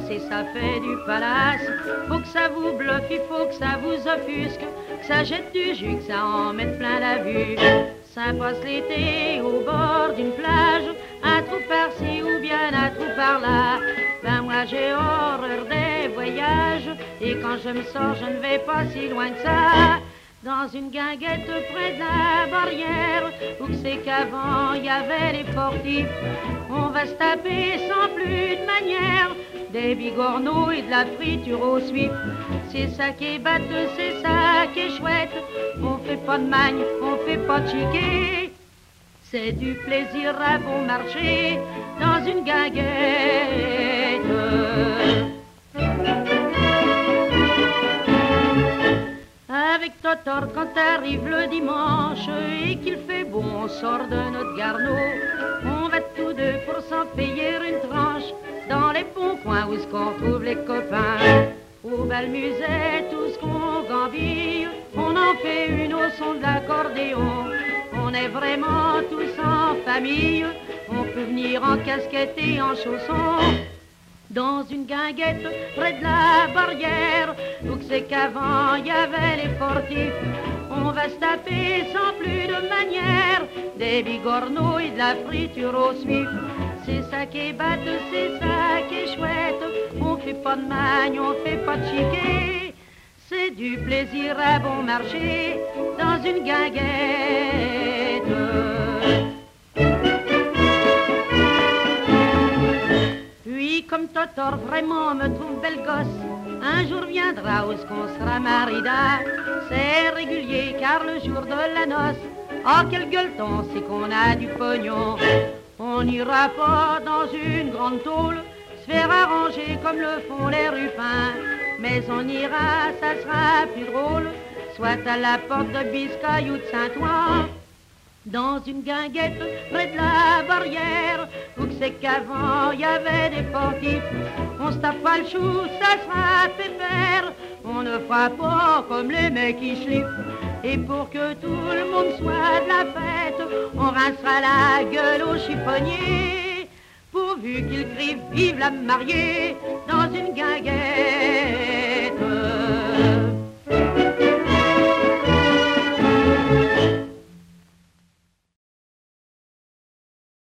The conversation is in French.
et ça fait du palace. Faut que ça vous bluffe, il faut que ça vous offusque, que ça jette du jus, que ça en mette plein la vue. Ça passe l'été au bord d'une plage, un trou par-ci ou bien un trou par-là. Ben moi j'ai horreur des voyages, et quand je me sors je ne vais pas si loin que ça. Dans une guinguette près de la barrière, où que c'est qu'avant il y avait les fortifs, on va se taper sans plus de manière des bigorneaux et de la friture au suif. C'est ça qui est batteux, c'est ça qui est chouette. On fait pas de magne, on fait pas de chiquet. C'est du plaisir à bon marché dans une guinguette. Avec Totor, quand arrive le dimanche et qu'il fait bon, on sort de notre garnot. On va tous deux pour s'en payer une tranche dans les bons coins où qu'on trouve les copains. Au bal musette, tout ce qu'on gambille, on en fait une au son de l'accordéon. On est vraiment tous en famille, on peut venir en casquette et en chaussons. Dans une guinguette près de la barrière, où que c'est qu'avant il y avait les fortifs, on va se taper sans plus de manière des bigorneaux et de la friture au suif. C'est ça qui est batteux, c'est ça qui est chouette. On fait pas de magne, on fait pas de chiquet. C'est du plaisir à bon marché dans une guinguette. Puis comme Totor vraiment me trouve belle gosse, un jour viendra où qu'on sera marida. C'est régulier car le jour de la noce, oh quel gueuleton c'est qu'on a du pognon. On n'ira pas dans une grande tôle se faire arranger comme le font les rufins, mais on ira, ça sera plus drôle, soit à la porte de Biscaye ou de Saint-Ouen. Dans une guinguette près de la barrière, où que c'est qu'avant il y avait des fortifs, on se tape pas le chou, ça sera pépère. On ne fera pas comme les mecs qui schliffent. Et pour que tout le monde soit de la fête, on rincera la gueule au chiffonnier, pourvu qu'il crie vive la mariée dans une guinguette.